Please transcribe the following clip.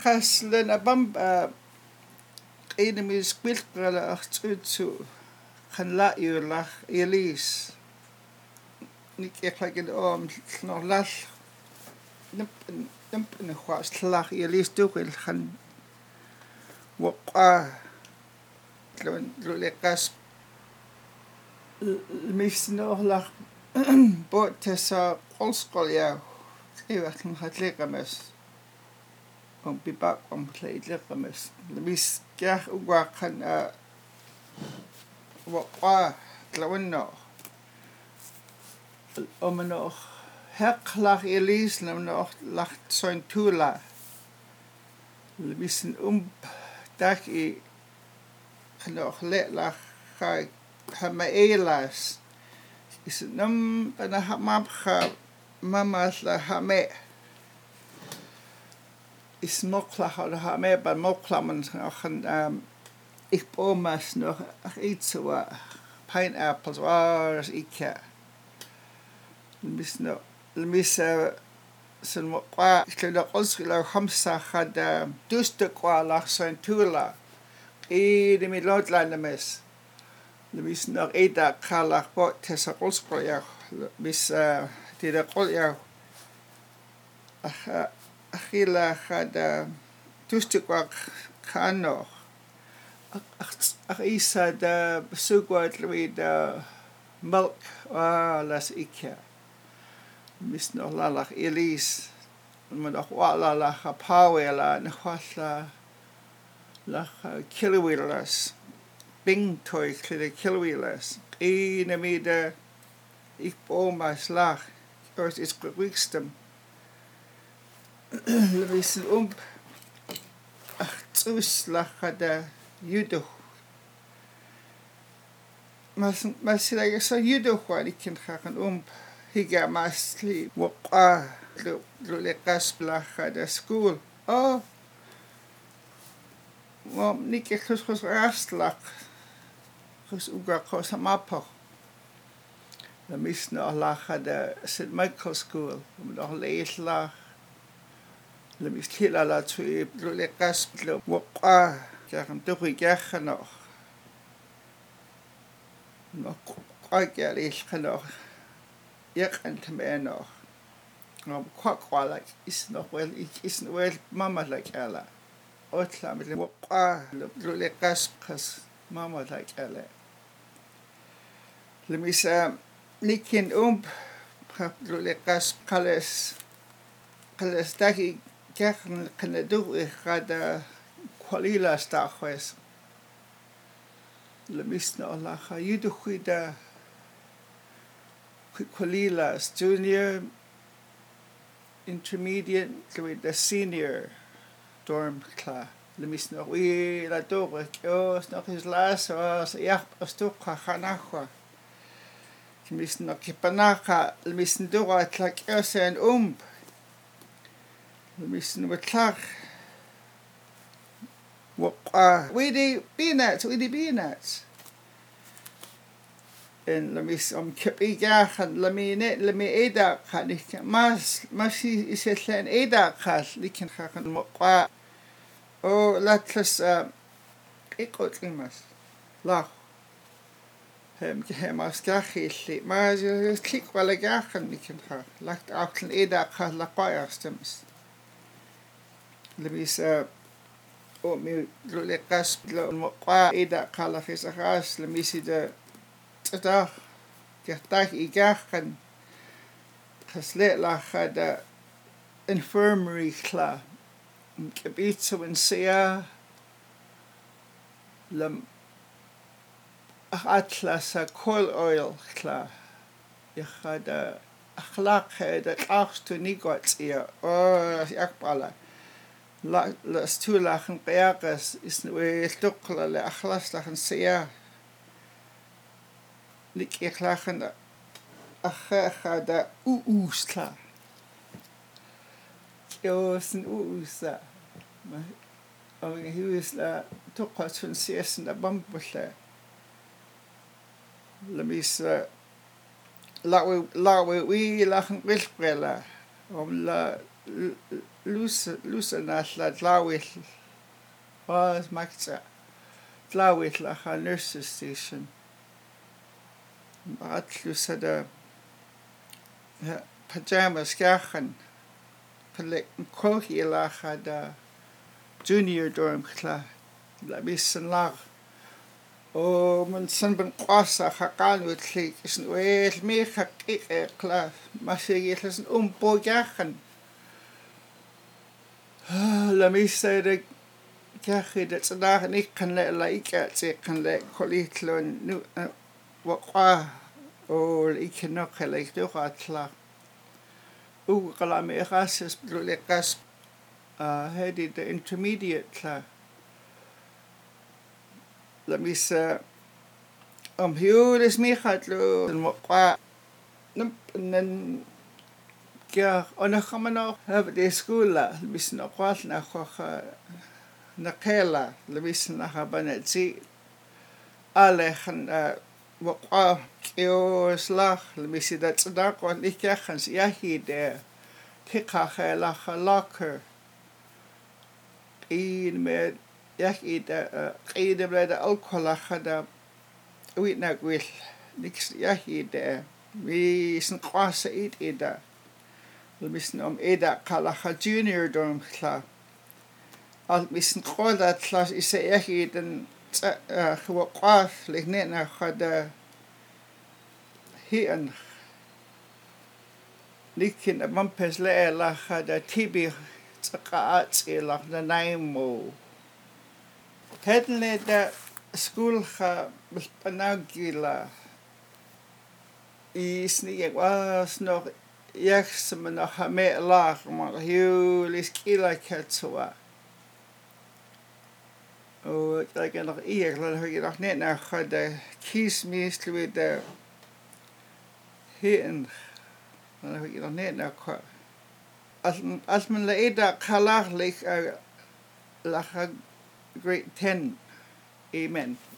Kaslen abam enemies quilqala artutsu khanla yulach elis nik eklagin snorlal nimp in khwas tlach elis tukil khan waqa lulekas misnorlach bot tesa qolsqolya iwatn hatleqamas bibak pleidleqamas mis kah uwaqan waqa tlawinno omeno herklach elis namno lach sointula misen dak I khanoch letlach hamaelas is nam ana hamabkha mamalla hame is moklach oder hame ban moklamen achan ich bomas noch itwa pineapples was ikka misno misa sen waqa ikla qolsila khamsa khada dusta qala santula de milotlanemes mis nog eda khalach bot tesa qolsqoya mis tida qolya akhila khada dusta qa khano isa da sugwat da milk las ikya mis no lalach elis man doch wala la pawela nkhwalla la kilowilas bing toy klide kilowilas namida ik bomas lach ors is quickstem lewisen tsus lach da judo mas sila sa judo kwali kin khakan higa masli waqa lulekas blach da school nik khus rastlach khus uga khos mapo la misna lach da St Michael school doch leeslach la miskila la tsu lulekas waqa kan tukhi gakhano no qaqalis khano yaqantmeno no qaqwala is no well is well mama like ala otla mit waqa lulekas khas mama like ala lemisa nikin lulekas qales taki gakhn kanadu khada qualila stakhwes lemisna Allah yudukhida qualilas junior intermediate with the senior dorm class lemisna we la dore os noch is las ja astukha khanakha lemisna kipanaka lemisna dora tlak osen lemisna watlach waqa we di peanuts en lemis kipiga khan lemi eda khanik mas isellen eda khal likin khan waqa latlas iqotlimas la kemas gakhili mas klik wala gakhan likin khan lakt aklen eda khal la qayastems lemis mi lulekas waqa eda khala fisahas lemisida tata kertag igakhan khasle la khada infirmary kla kibitsu in sia lam atlas coil oil kla yakhada akhlaq hada qaftu nigot sia yakbala la stulachen qiyaqas is we tuqla la akhlas lachen sia lik ikhlachen akhada uusla yosen uusa he was tuqat fun siesen da bambulla lemis la we lachen qilqela la lusanalla tlawil was makta tlawil la nurses station baat lusada pajamas kahan pale kohi la hada junior dorm kla la bisan lag o man san ben qasa hakan witli isn wel me haqiqa kla masigilsen bogahan la misade كاخد صداق نيكن لا يكاتي كن لا كوليتلون نو وقع او يكنو خليك دو قاتلا او قلامي خاصس بلقاس هادي the intermediate لا لميس هيولس ميخاتلو المقع نن كا انا خمنا هبدي سكولا بس نقالنا خخ نقيلا لبيسنا خبنتي على وقع كيوسلاخ لبيسيدا تصدق وليكا خنس يهيد تيقا خيلا خلاكر قين مد يهيد قيد بلاد الكولا خدا ويتنا قويل نيكس يهيد بيسن قواسا إيدا لبيسنا إيدا قالا جونيور دوم خلا Almisen qola tlas isayahiden khwaqaf lehnena khada hian likin amampes la khada tibi tsaqaat ila naimo hedle da school kha panagila isni was noch yakhsam noch me la ma hiulis kila katwa o like nog eer dan je nog net naar de kiesmeester met de heen dan heb je nog net naar als men la eda kalag lig lag grade 10 amen